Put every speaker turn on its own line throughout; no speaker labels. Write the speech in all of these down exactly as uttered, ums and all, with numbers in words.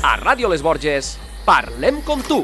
A Ràdio Les Borges, parlem com tu.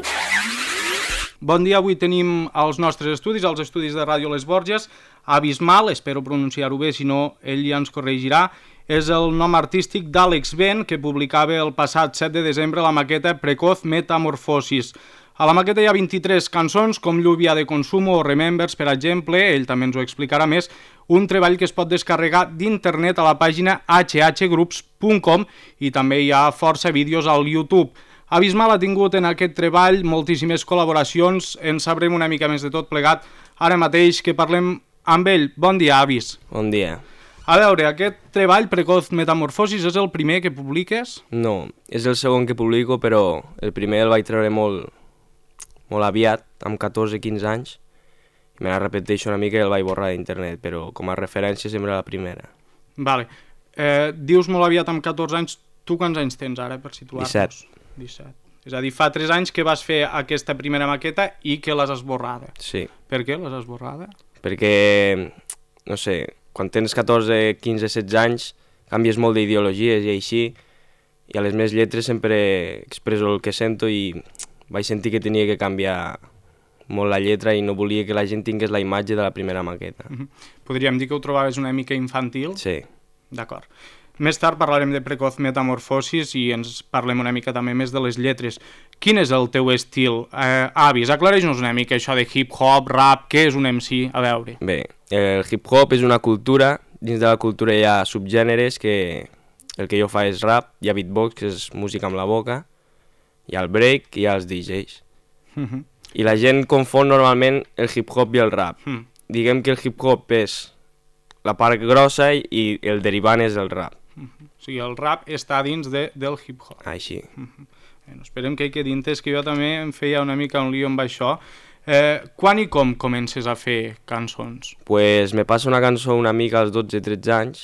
Bon dia, avui tenim als nostres estudis, als estudis de Ràdio Les Borges, Abismal, espero pronunciar-ho bé, si no ell ja ens corregirà, és el nom artístic d'Àlex Ben, que publicava el passat set de desembre la maqueta Precoz Metamorfosis. A la maqueta hi ha vint-i-tres cançons, com Lluvia de Consumo o Remembers, per exemple, ell també ens ho explicarà més, un treball que es pot descarregar d'internet a la pàgina h h groups punt com i també hi ha força vídeos al YouTube. Abismal ha tingut en aquest treball moltíssimes col·laboracions, en sabrem una mica més de tot plegat ara mateix que parlem amb ell. Bon dia, Abis.
Bon dia.
A veure, aquest treball, Precoz Metamorfosis, és el primer que publiques?
No, és el segon que publico, però el primer el vaig treure molt, molt aviat, amb catorze quinze anys, i me la repeteixo una mica i el vaig borrar d'internet, però com a referència sempre la primera.
Vale. Eh, dius molt aviat amb catorze anys, tu quants anys tens ara, per situar-nos?
disset.
disset. És a dir, fa tres anys que vas fer aquesta primera maqueta i que l'has esborrada.
Sí.
Per què l'has esborrada?
Perquè, no sé, quan tens catorze, quinze, setze anys, canvies molt d'ideologies i així, i a les meves lletres sempre expreso el que sento i vaig sentir que tenia que canviar molt la lletra i no volia que la gent tingués la imatge de la primera maqueta.
Uh-huh. Podríem dir que ho trobaves una mica infantil?
Sí.
D'acord. Més tard parlarem de Precoz Metamorfosis i ens parlem una mica també més de les lletres. Quin és el teu estil? Eh, Avis, aclareix-nos una mica això de hip-hop, rap, què és un M C? A veure.
Bé, el hip-hop és una cultura, dins de la cultura hi ha subgèneres que el que jo fa és rap, hi ha beatbox, que és música amb la boca, hi ha el break i hi ha els D Js.
Uh-huh.
I la gent confon normalment el hip-hop i el rap.
Uh-huh.
Diguem que el hip-hop és la part grossa i el derivant és el rap.
Uh-huh. O sigui, el rap està dins de, del hip-hop.
Així.
Uh-huh. Bueno, esperem que hi quedi entès, que jo també em feia una mica un lío amb això. Eh, quan i com comences a fer cançons?
Pues me passa una cançó una mica als dotze tretze anys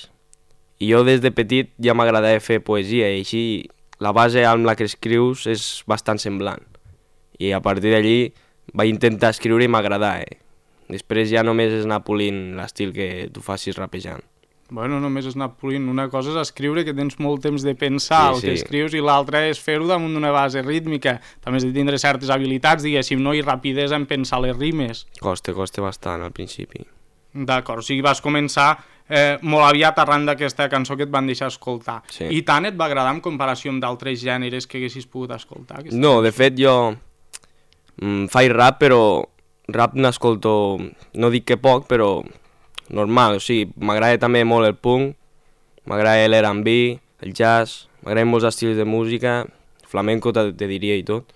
i jo des de petit ja m'agradava fer poesia i així la base amb la que escrius és bastant semblant. I a partir d'allí vaig intentar escriure i m'agradava. Eh? Després ja només és anar polint l'estil que tu facis rapejant.
Bueno, només és anar polint. Una cosa és escriure, que tens molt temps de pensar
sí,
el
sí.
que escrius, i l'altra és fer-ho damunt d'una base rítmica. També has de tindre certes habilitats, diguéssim, no? I rapidesa en pensar les rimes.
Costa, costa bastant al principi.
D'acord, o sigui, vas començar eh, molt aviat arran d'aquesta cançó que et van deixar escoltar.
Sí.
I tant et va agradar en comparació amb d'altres gèneres que haguessis pogut escoltar?
No, de fet jo mm, faig rap, però rap n'escolto, no dic que poc, però normal, o sigui, m'agrada també molt el punk, m'agrada l'R and B, el jazz, m'agraden molts estils de música, flamenco te, te diria i tot.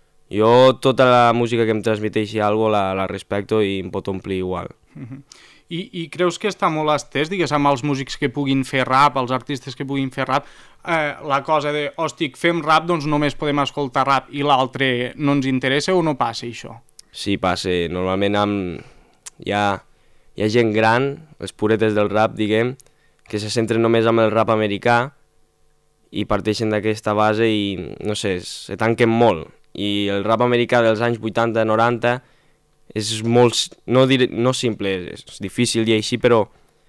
Jo tota la música que em transmeteixi alguna cosa la, la respecto i em pot omplir igual.
Uh-huh. I, I creus que està molt estès, digues, amb els músics que puguin fer rap, els artistes que puguin fer rap, eh, la cosa de, hòstia, fem rap, doncs només podem escoltar rap i l'altre no ens interessa, o no passa això?
Sí, passa. Normalment amb... hi, ha, hi ha gent gran, els puretes del rap, diguem, que se centren només amb el rap americà i parteixen d'aquesta base i, no sé, se tanquen molt. I el rap americà dels anys vuitanta noranta és molt, no, dir, no simple, és difícil dir així, però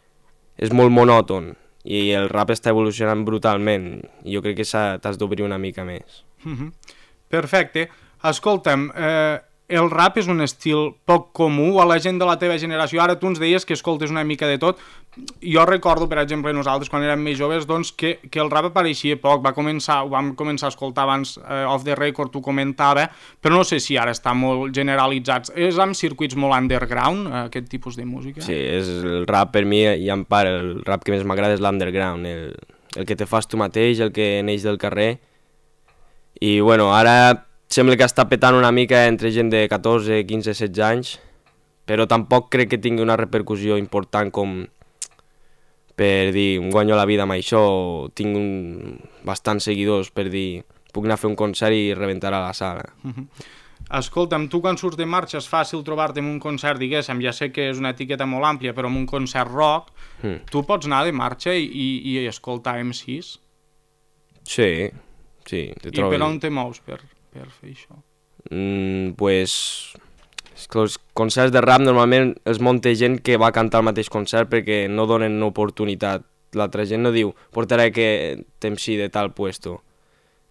és molt monòton i el rap està evolucionant brutalment i jo crec que t'has d'obrir una mica més.
Uh-huh. Perfecte. Escolta'm, eh, el rap és un estil poc comú a la gent de la teva generació. Ara tu ens deies que escoltes una mica de tot. Jo recordo, per exemple, nosaltres quan érem més joves, doncs, que, que el rap apareixia poc. Va començar, ho vam començar a escoltar abans, eh, off the record, ho comentava, però no sé si ara està molt generalitzat. És amb circuits molt underground, eh, aquest tipus de música?
Sí, és el rap per mi, i en part, el rap que més m'agrada és l'underground, el, el que te fas tu mateix, el que neix del carrer. I, bueno, ara sembla que està petant una mica entre gent de catorze, quinze, setze anys, però tampoc crec que tingui una repercussió important com per dir, guanyo la vida amb això, tinc un, bastants seguidors per dir, puc anar a fer un concert i rebentar a la sala.
Uh-huh. Escolta'm, tu quan surts de marxa és fàcil trobar-te en un concert, diguéssim, ja sé que és una etiqueta molt àmplia, però en un concert rock, mm. tu pots anar de marxa i, i, i escoltar M Cs?
Sí, sí.
I per on te mous per, per fer això?
Mm, pues, els concerts de rap normalment els munta gent que va cantar al mateix concert perquè no donen oportunitat. L'altra gent no diu, portaré que t'M C de tal puesto.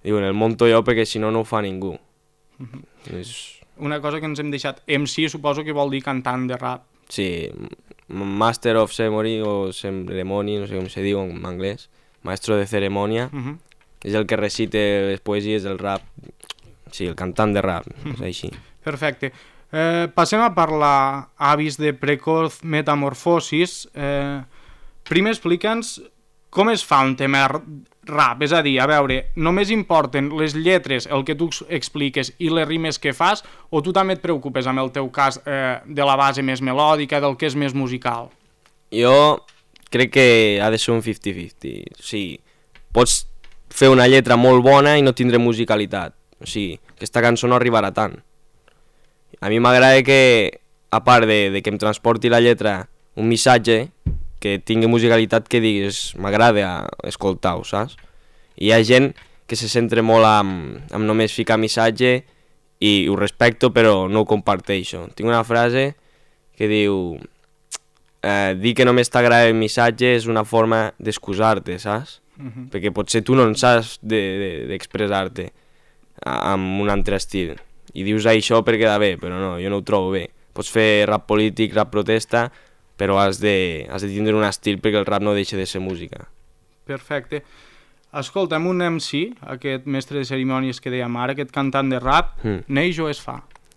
Diuen, el monto jo perquè si no no ho fa ningú. Mm-hmm. És...
Una cosa que ens hem deixat, M C suposo que vol dir cantant de rap.
Sí, Master of Ceremony o Ceremony, no sé com se diu en anglès, maestro de ceremonia,
Uh-huh.
és el que recite les poesies del rap, sí, el cantant de rap, uh-huh. És així.
Perfecte. Eh, passem a parlar, avis, de precoz metamorfosis. Eh, primer explica'ns com es fa un tema rap, és a dir, a veure, només importen les lletres, el que tu expliques i les rimes que fas, o tu també et preocupes amb el teu cas eh, de la base més melòdica, del que és més musical?
Jo crec que ha de ser un cinquanta cinquanta, o sigui, pots fer una lletra molt bona i no tindre musicalitat, o sigui, aquesta cançó no arribarà tant. A mi m'agrada que, a part de, de que em transporti la lletra un missatge, que tingui musicalitat que diguis, m'agrada escoltar-ho, saps? I hi ha gent que se centra molt amb, amb només ficar missatge i ho respecto però no ho comparteixo. Tinc una frase que diu eh, dir que només t'agrada el missatge és una forma d'excusar-te, saps? Uh-huh. Perquè potser tu no en saps d'expressar-te de, de amb un altre estil i dius això per quedar bé, però no, jo no ho trobo bé. Pots fer rap polític, rap protesta, però has de, has de tindre un estil perquè el rap no deixa de ser música.
Perfecte. Escolta'm, un M C, aquest mestre de cerimònies que dèiem ara, aquest cantant de rap, mm. neix o es fa?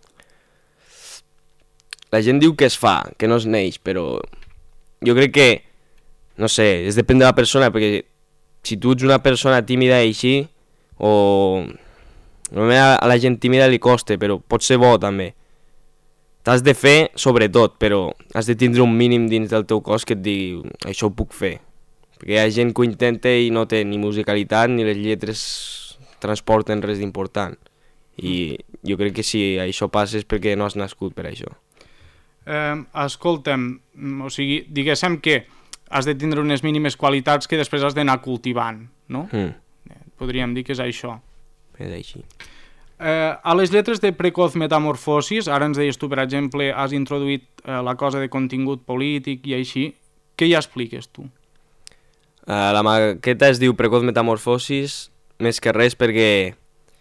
La gent diu que es fa, que no es neix, però jo crec que, no sé, és depèn de la persona, perquè si tu ets una persona tímida i així, o... Normalment a la gent tímida li costa, però pot ser bo també. T'has de fer, sobretot, però has de tindre un mínim dins del teu cos que et digui això ho puc fer. Perquè hi ha gent que ho intenta i no té ni musicalitat ni les lletres transporten res d'important. I jo crec que si això passa és perquè no has nascut per això.
Eh, escolta'm, o sigui, diguéssim que has de tindre unes mínimes qualitats que després has d'anar cultivant, no? Mm. Podríem dir que és això.
És així.
Eh, a les lletres de precoz metamorfosis, ara ens deies tu, per exemple, has introduït eh, la cosa de contingut polític i així, què hi expliques tu?
Uh, la maqueta es diu precoz metamorfosis més que res perquè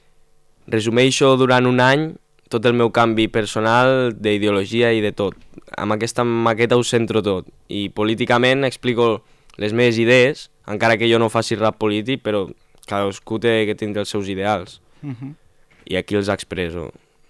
resumeixo durant un any tot el meu canvi personal d'ideologia i de tot. Amb aquesta maqueta ho centro tot i políticament explico les meves idees, encara que jo no faci rap polític, però cadascú té que tindre els seus ideals. Uh-huh. I aquí els expresso.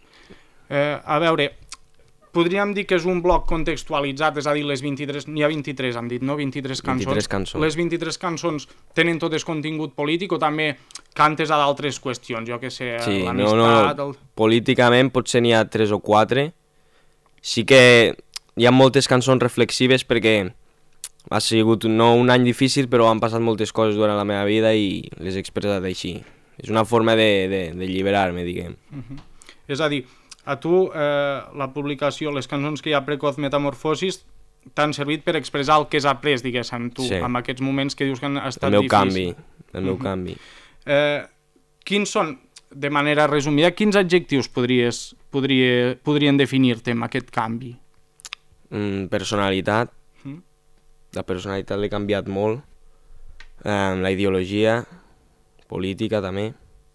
Eh, a veure, podríem dir que és un bloc contextualitzat, és a dir, les vint-i-tres, n'hi ha vint-i-tres, han dit, no? vint-i-tres cançons.
vint-i-tres cançons.
Les vint-i-tres cançons tenen totes contingut polític o també cantes a d'altres qüestions, jo que sé,
sí,
l'amistat...
No, no, el... políticament potser n'hi ha tres o quatre. Sí que hi ha moltes cançons reflexives perquè ha sigut no un any difícil, però han passat moltes coses durant la meva vida i les he expressat així. És una forma de, de, de lliberar-me, diguem. Uh-huh.
És a dir, a tu eh, la publicació, les cançons que hi ha precoz metamorfosis t'han servit per expressar el que has après, diguéssim, tu, sí. En aquests moments que dius que han estat
el meu
difícils.
Canvi, el meu uh-huh. canvi.
Eh, quins són, de manera resumida, quins adjectius podries, podria, podrien definir-te amb aquest canvi?
Mm, personalitat. Uh-huh. La personalitat l'he canviat molt. Eh, la ideologia, política també.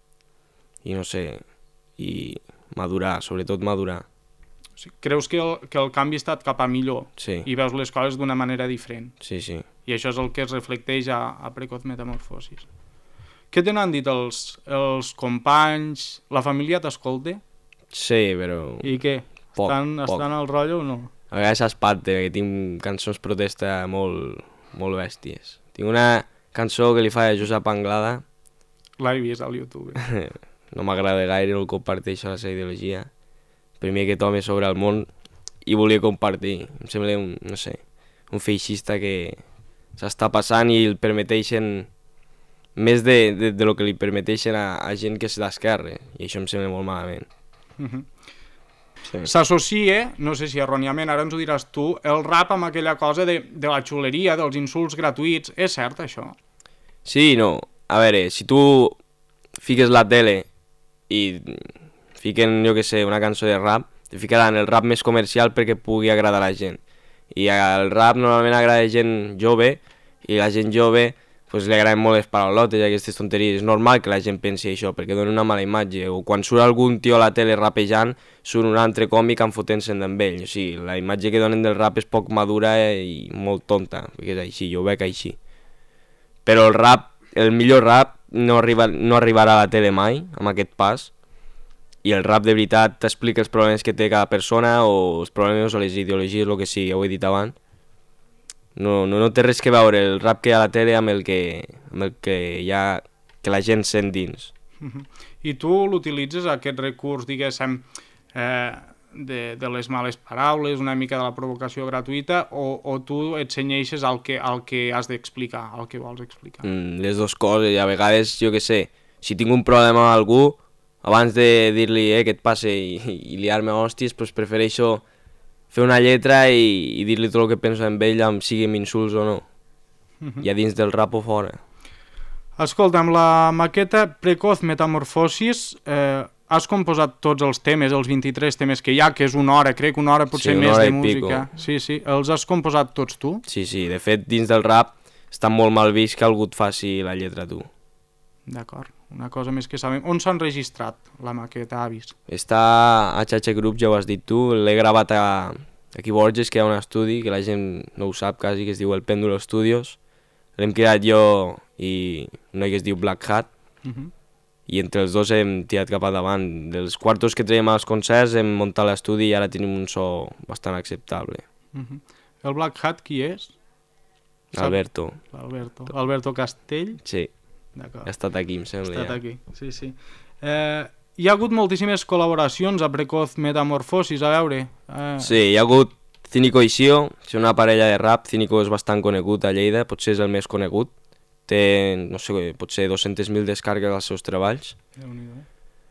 I no sé, i madurar, sobretot madurar.
O sigui, creus que el, que el canvi ha estat cap a millor?
Sí.
I veus les coses d'una manera diferent?
Sí, sí.
I això és el que es reflecteix a, a precoz metamorfosis. Què te n'han dit els, els companys? La família t'escolta?
Sí, però...
I què?
Poc,
estan,
poc.
estan al rotllo o no?
A vegades s'espanta, perquè tinc cançons protesta molt, molt bèsties. Tinc una cançó que li fa a Josep Anglada.
L'he vist al YouTube.
No m'agrada gaire, no el comparteixo la seva ideologia. Primer que tome sobre el món i volia compartir. Em sembla un, no sé, un feixista que s'està passant i el permeteixen més de, de, de lo que li permeteixen a, a gent que és d'esquerra. I això em sembla molt malament.
Uh-huh. Sí. S'associa, no sé si erròniament, ara ens ho diràs tu, el rap amb aquella cosa de, de la xuleria, dels insults gratuïts. És cert, això?
Sí, no. A veure, si tu fiques la tele i fiquen, jo que sé, una cançó de rap, te ficaran el rap més comercial perquè pugui agradar a la gent. I el rap normalment agrada a gent jove i la gent jove pues, li agraden molt les paraulotes i aquestes tonteries. És normal que la gent pensi això, perquè dona una mala imatge. O quan surt algun tio a la tele rapejant, surt un altre còmic enfotent-se'n amb ell. O sigui, la imatge que donen del rap és poc madura i molt tonta, perquè és així, jo ho veig així. Però el rap, el millor rap, no, arriba, no arribarà a la tele mai, amb aquest pas, i el rap de veritat t'explica els problemes que té cada persona o els problemes o les ideologies, el que sigui, ja ho he dit abans. No, no, no té res que veure el rap que hi ha a la tele amb el que, amb el que, hi ha, que la gent sent dins.
Uh-huh. I tu l'utilitzes, aquest recurs, diguéssim, eh, de, de les males paraules, una mica de la provocació gratuïta, o, o tu et cenyeixes al que, al que has d'explicar, al que vols explicar?
Mm, les dues coses, i a vegades, jo què sé, si tinc un problema amb algú, abans de dir-li eh, què et passa i, i liar-me a hòsties, pues prefereixo fer una lletra i, i dir-li tot el que penso amb ell, amb siguin insults o no. Uh-huh. Ja dins del rap o fora.
Escolta, amb la maqueta Precoz Metamorfosis eh, has composat tots els temes, els vint-i-tres temes que hi ha, que és una hora, crec, una hora potser
sí, una
més
hora
de música.
Pico.
Sí, sí. Els has composat tots tu?
Sí, sí. De fet, dins del rap està molt mal vist que algú et faci la lletra tu.
D'acord. Una cosa més que sabem. On s'ha enregistrat la maqueta, Avis?
Està a Xatxa Group, ja ho has dit tu. L'he gravat a, aquí a Borges, que hi ha un estudi, que la gent no ho sap quasi, que es diu El Pèndulo Studios. L'hem creat jo i un noi que es diu Black Hat. Uh-huh. I entre els dos hem tirat cap endavant. Dels quartos que traiem als concerts hem muntat l'estudi i ara tenim un so bastant acceptable.
Uh-huh. El Black Hat qui és?
Alberto.
Alberto. Alberto Castell?
Sí.
D'acord.
Ha estat aquí, em sembla.
Ha estat
ja.
aquí, sí, sí. Eh, hi ha hagut moltíssimes col·laboracions a Precoz Metamorfosis, a veure. Eh...
Sí, hi ha hagut Cínico i Xio, és una parella de rap. Cínico és bastant conegut a Lleida, potser és el més conegut. Té, no sé, potser dos-centes mil descargues als seus treballs.
Déu-n'hi-do.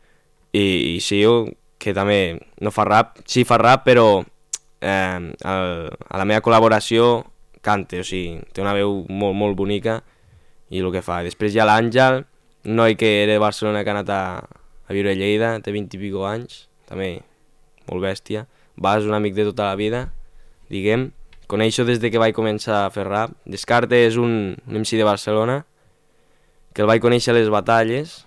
I, i Xio, que també no fa rap, sí fa rap, però eh, el, a la meva col·laboració canta, o sigui, té una veu molt, molt bonica i el que fa. Després hi ha l'Àngel, un noi que era de Barcelona que ha anat a, a viure a Lleida, té vint i pico anys, també molt bèstia. Vas, un amic de tota la vida, diguem. Coneixo des de que vaig començar a fer rap. Descarte és un, un M C de Barcelona, que el vaig conèixer a les batalles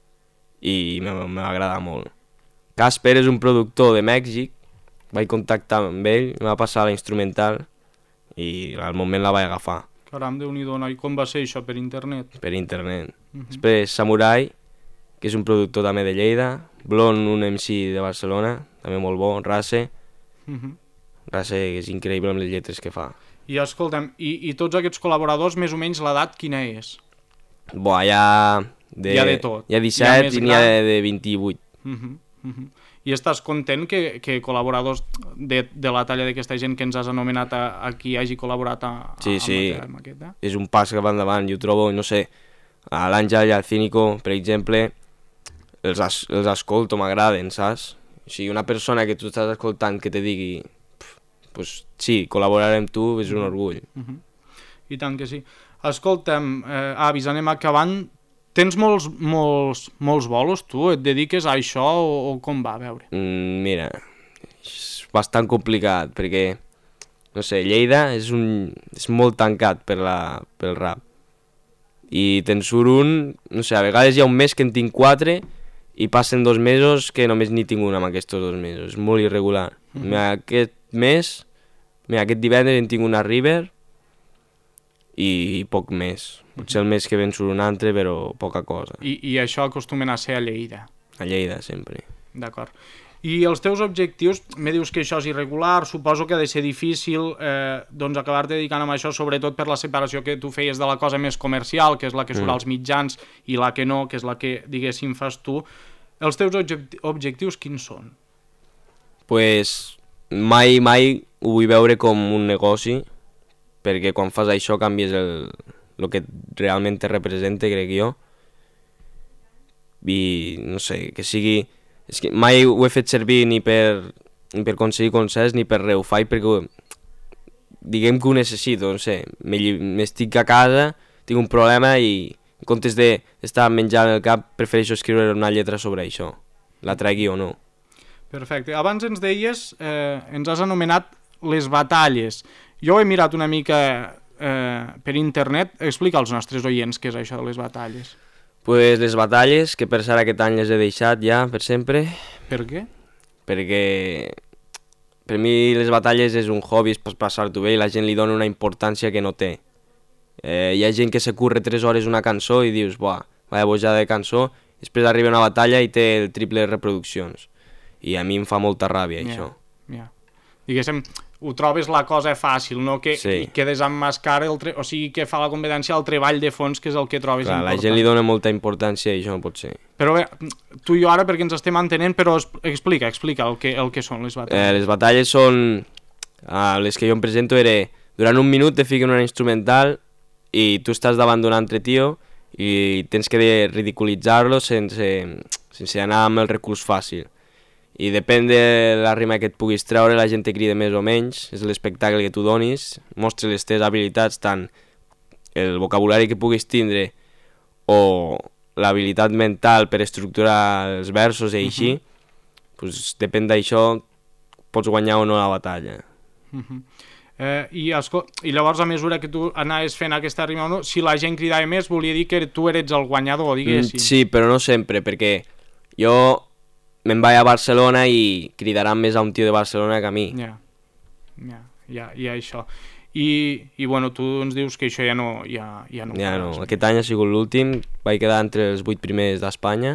i m'agrada molt. Casper és un productor de Mèxic, vaig contactar amb ell, em va passar la instrumental i al moment la vaig agafar.
Caram, Déu-n'hi-do, noi, com va ser això, per internet?
Per internet. Uh-huh. Després Samurai, que és un productor també de Lleida, Blon, un M C de Barcelona, també molt bo, Race, uh-huh. Race és increïble amb les lletres que fa.
I escolta'm, i, i tots aquests col·laboradors, més o menys l'edat quina és?
Buah, hi ha de,
hi ha de tot.
Hi ha disset i n'hi ha de, de vint-i-vuit.
Uh-huh. Uh-huh. I estàs content que, que col·laboradors de, de la talla d'aquesta gent que ens has anomenat a, a qui hagi col·laborat a,
sí,
a,
sí.
a maqueta?
És un pas cap endavant, jo trobo, no sé, a l'Àngel i al Cínico, per exemple, els, es, els escolto, m'agraden, saps? O sigui, una persona que tu estàs escoltant que te digui, pff, pues sí, col·laborar amb tu és un orgull.
Uh-huh. I tant que sí. Escolta'm, eh, Avis, anem acabant. Tens molts, molts, molts bolos, tu? Et dediques a això o, o com va? A veure.
Mm, mira, és bastant complicat, perquè, no sé, Lleida és, un, és molt tancat per la, pel rap. I te'n surt un, no sé, a vegades hi ha un mes que en tinc quatre i passen dos mesos que només n'hi tinc un amb aquests dos mesos. És molt irregular. Mm-hmm. Mira, aquest mes, mira, aquest divendres en tinc una River i, i poc més. Potser el mes que ven surt un altre, però poca cosa.
I, i això acostumen a ser a Lleida?
A Lleida, sempre.
D'acord. I els teus objectius, me dius que això és irregular, suposo que ha de ser difícil eh, doncs acabar-te dedicant a això, sobretot per la separació que tu feies de la cosa més comercial, que és la que surt mm. als mitjans, i la que no, que és la que, diguéssim, fas tu. Els teus object objectius quins són?
Pues mai, mai ho vull veure com un negoci, perquè quan fas això canvies el, el que realment te representa, crec jo. I no sé, que sigui... És que mai ho he fet servir ni per, ni per aconseguir concerts ni per res, ho faig perquè diguem que ho necessito, no sé, m'estic a casa, tinc un problema i en comptes d'estar menjant el cap prefereixo escriure una lletra sobre això, la tregui o no.
Perfecte. Abans ens deies, eh, ens has anomenat les batalles. Jo he mirat una mica eh, per internet. Explica als nostres oients què és això de les batalles.
Pues les batalles, que per cert aquest any les he deixat ja, per sempre.
Per què?
Perquè per mi les batalles és un hobby, és per passar-t'ho bé i la gent li dona una importància que no té. Eh, hi ha gent que se curre tres hores una cançó i dius, buah, vaya bojada de cançó, després arriba una batalla i té el triple de reproduccions. I a mi em fa molta ràbia, yeah, això.
Yeah. Diguéssim, ho trobes la cosa fàcil, no que
sí.
que desemmascara, el tre... o sigui, que fa la competència al treball de fons, que és el que trobes
Clar,
important.
La gent li dona molta importància i això no pot ser.
Però bé, tu i jo ara, perquè ens estem entenent, però explica, explica el que, el que són les batalles.
Eh, les batalles són... Uh, les que jo em presento era... Durant un minut te fiquen una instrumental i tu estàs davant d'un altre tio i tens que ridiculitzar-lo sense, sense anar amb el recurs fàcil. I depèn de la rima que et puguis treure, la gent te crida més o menys, és l'espectacle que tu donis, mostres les teves habilitats, tant el vocabulari que puguis tindre o l'habilitat mental per estructurar els versos i així, uh-huh. pues, depèn d'això pots guanyar o no la batalla.
Uh-huh. Eh, i, escol... I llavors, a mesura que tu anaves fent aquesta rima o no, si la gent cridava més, volia dir que tu eres el guanyador, diguéssim.
Mm, sí, però no sempre, perquè jo me'n vaig a Barcelona i cridaran més a un tio de Barcelona que a mi.
Ja, ja, ja, ja això. I, I bueno, tu ens dius que això ja no... Ja, ja no,
ja no. Aquest any ha sigut l'últim, vaig quedar entre els vuit primers d'Espanya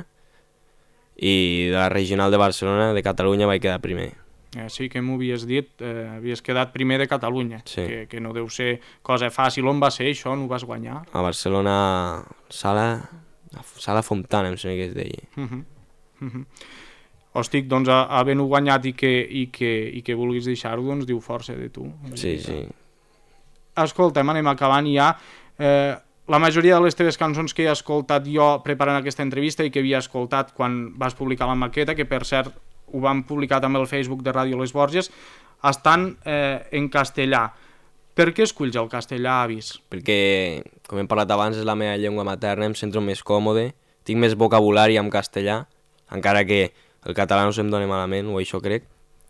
i de la regional de Barcelona, de Catalunya, vaig quedar primer.
Eh, sí, que m'ho havies dit, eh, havies quedat primer de Catalunya,
sí.
que, que no deu ser cosa fàcil. On va ser això? On ho vas guanyar?
A Barcelona, Sala, Sala Fontana, em sembla que es deia.
Uh -huh. Uh -huh. Hòstic, doncs, havent-ho guanyat i que, i que, i que vulguis deixar-ho, doncs diu força de tu.
Sí, sí.
Escolta'm, anem acabant ja. Eh, la majoria de les teves cançons que he escoltat jo preparant aquesta entrevista i que havia escoltat quan vas publicar la maqueta, que per cert ho vam publicar també al Facebook de Ràdio Les Borges, estan eh, en castellà. Per què esculls el castellà, Avis?
Perquè, com hem parlat abans, és la meva llengua materna, em sento més còmode, tinc més vocabulari en castellà, encara que el català no se'm dona malament, o això crec,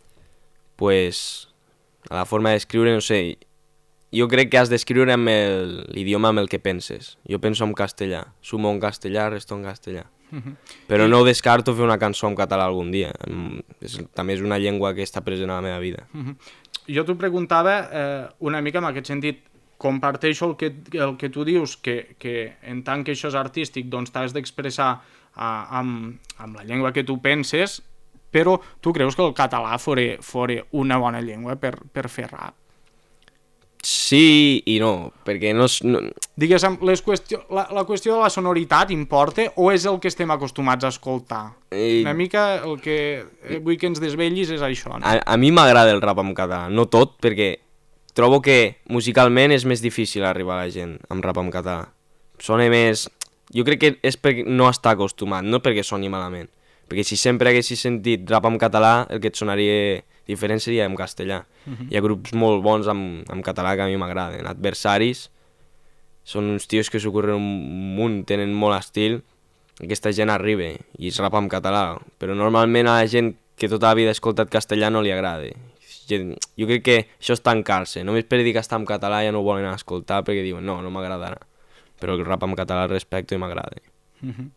pues, a la forma d'escriure, no sé, jo crec que has d'escriure amb l'idioma amb el que penses. Jo penso en castellà, sumo en castellà, resto en castellà. Uh-huh. Però I... no descarto fer una cançó en català algun dia. És, també és una llengua que està present a la meva vida.
Uh-huh. Jo t'ho preguntava eh, una mica en aquest sentit. Comparteixo el que, el que tu dius, que, que en tant que això és artístic, doncs t'has d'expressar uh, amb, amb la llengua que tu penses, però tu creus que el català fora, fora una bona llengua per, per fer rap?
Sí i no, perquè no... no...
Diguéssim, les qüestió, la, la qüestió de la sonoritat importa o és el que estem acostumats a escoltar? I... Una mica el que vull que ens desvellis és això, no?
A, a mi m'agrada el rap en català, no tot, perquè trobo que musicalment és més difícil arribar a la gent amb rap en català. Sona més... Jo crec que és perquè no està acostumat, no perquè soni malament. Perquè si sempre haguessis sentit rap en català, el que et sonaria diferent seria en castellà. Uh-huh. Hi ha grups molt bons en, en català que a mi m'agraden. Adversaris són uns tios que s'ocorren un munt, tenen molt estil. Aquesta gent arriba i és rap en català. Però normalment a la gent que tota la vida ha escoltat castellà no li agrada. Jo crec que això és tancar-se. Només per dir que està en català ja no ho volen escoltar perquè diuen no, no m'agradarà. Però el rap en català el respecto i m'agrada.
Uh-huh.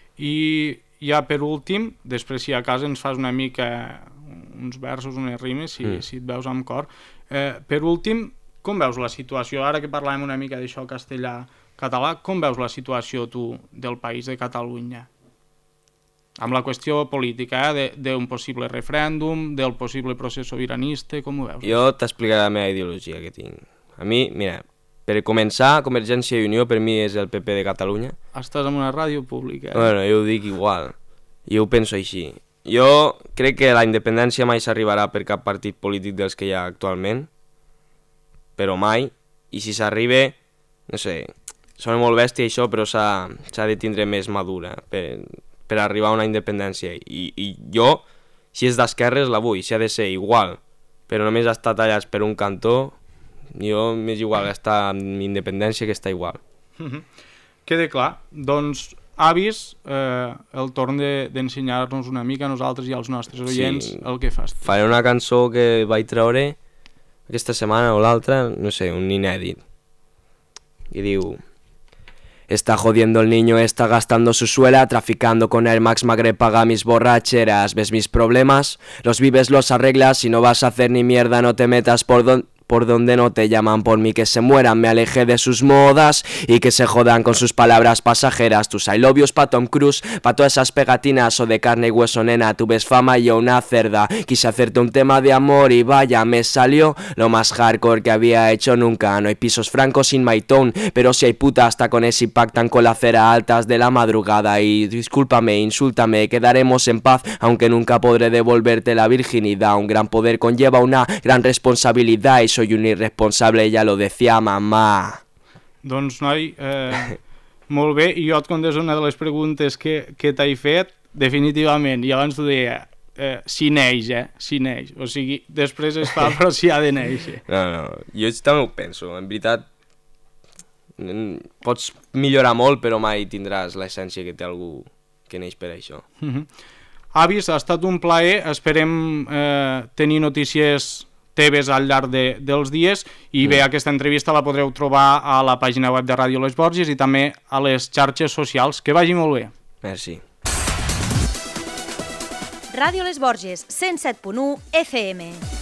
I ja per últim, després si a casa ens fas una mica uns versos, unes rimes, si, mm. si et veus amb cor. Eh, per últim, com veus la situació? Ara que parlàvem una mica d'això castellà-català, com veus la situació tu del país de Catalunya? Amb la qüestió política, eh, d'un possible referèndum, del possible procés sobiranista, com ho veus?
Jo t'explicaré la meva ideologia que tinc. A mi, mira, per començar, Convergència i Unió per mi és el P P de Catalunya.
Estàs en una ràdio pública. Eh?
Bueno, jo ho dic igual. Jo ho penso així. Jo crec que la independència mai s'arribarà per cap partit polític dels que hi ha actualment, però mai, i si s'arriba, no sé, sona molt bèstia això, però s'ha de tindre més madura per, per arribar a una independència. I, i jo, si és d'esquerres, la vull, si ha de ser igual, però només està tallats per un cantó, jo m'és igual estar amb independència que està igual.
Mm-hmm. Queda clar. Doncs, Avis, eh, el torn d'ensenyar-nos de, una mica a nosaltres i als nostres oients sí, el que fas.
Faré una cançó que vaig treure aquesta setmana o l'altra, no sé, un inèdit. i diu: Está jodiendo el niño, está gastando su suela, traficando con Air Max Magre, paga mis borracheras. ¿Ves mis problemas? Los vives, los arreglas, si no vas a hacer ni mierda no te metas por donde... por donde no te llaman, por mí que se mueran, me alejé de sus modas y que se jodan con sus palabras pasajeras. Tus I love yous pa' Tom Cruise, pa' todas esas pegatinas o de carne y hueso, nena, tú ves fama y yo una cerda. Quise hacerte un tema de amor y vaya, me salió lo más hardcore que había hecho nunca. No hay pisos francos sin my tone, pero si hay putas tacones y pactan con la cera altas de la madrugada. Y discúlpame, insúltame, quedaremos en paz, aunque nunca podré devolverte la virginidad. Un gran poder conlleva una gran responsabilidad y soy un irresponsable, ja lo decía mamà.
Doncs, noi, eh, molt bé, i jo et contesto una de les preguntes que, que t'he fet, definitivament, i abans t'ho deia, eh, si neix, eh, si neix, o sigui, després es fa, però si ha de néixer.
No, no, jo també ho penso, en veritat, pots millorar molt, però mai tindràs l'essència que té algú que neix per això.
Uh-huh. Avis, ha estat un plaer, esperem eh, tenir notícies teves al llarg de, dels dies i bé, aquesta entrevista la podreu trobar a la pàgina web de Ràdio Les Borges i també a les xarxes socials. Que vagi molt bé.
Merci.
Ràdio Les Borges, cent set punt u F M.